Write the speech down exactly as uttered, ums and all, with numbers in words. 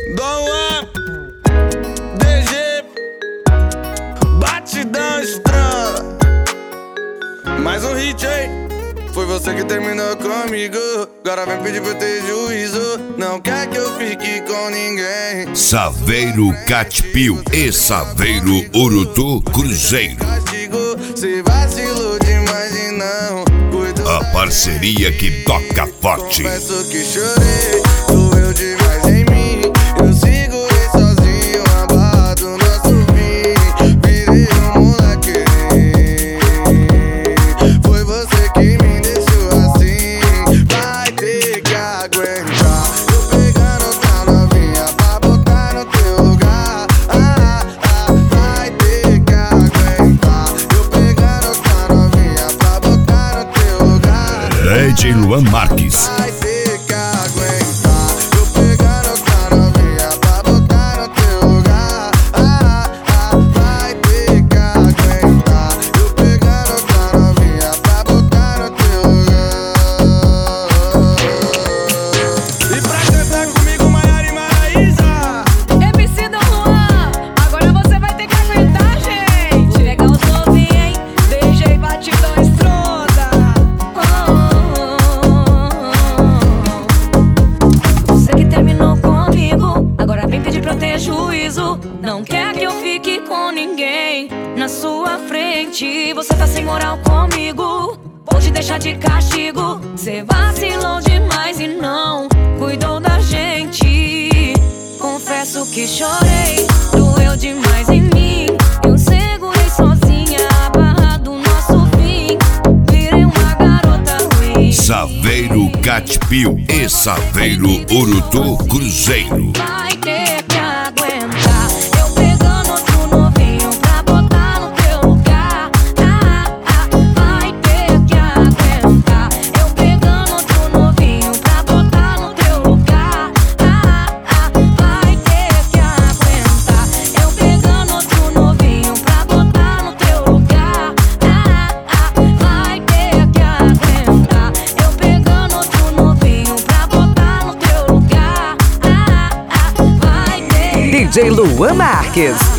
Dom Juan, D G, batidão estrada. Mais um hit aí. Foi você que terminou comigo. Agora vem pedir pra eu ter juízo. Não quer que eu fique com ninguém. Saveiro Catpil e Saveiro Urutu Cruzeiro. Cê vacilou demais e não cuidou. A parceria que toca forte. Confesso que chorei, doeu demais em mim. Eu segurei sozinho a barra do nosso fim. Virei um moleque. Foi você que me deixou assim. Vai ter que aguentar. Eu pegando outra novinha pra botar no teu lugar. Ah, ah, vai ter que aguentar. Eu pegando outra novinha pra botar no teu lugar. D J Luan Marques. Vai ter que aguentar. Eu pegando outra novinha pra botar no teu lugar. Ah, ah, vai ter que aguentar. Eu pegando outra novinha pra botar no teu lugar. E pra cantar comigo, Maiara e Maraísa. M C Dom Juan, agora você vai ter que aguentar, gente. Legal os novinhos, hein? D J batidão estronda. Oh, Você que terminou comigo, agora vem pedir pra eu ter juízo. Não quer que eu fique com ninguém na sua frente. Você tá sem moral comigo, vou te deixar de castigo. Cê vacilou demais e não cuidou da gente. Confesso que chorei, doeu demais em mim. Eu segurei sozinha a barra do nosso fim. Virei uma garota ruim. Saveiro Catpil e Saveiro Urutu Cruzeiro. Vai ter que aguentar. Eu pegando outro novinho pra botar no teu lugar. Ah, ah, vai ter que aguentar. Eu pegando outro novinho pra botar no teu lugar. Ah, ah, vai ter que aguentar. Eu pegando outro novinho pra botar no teu lugar. Ah, ah, vai ter que aguentar. Eu pegando outro novinho pra botar no teu lugar. Ah, ah, vai ter. D J Luan Marques.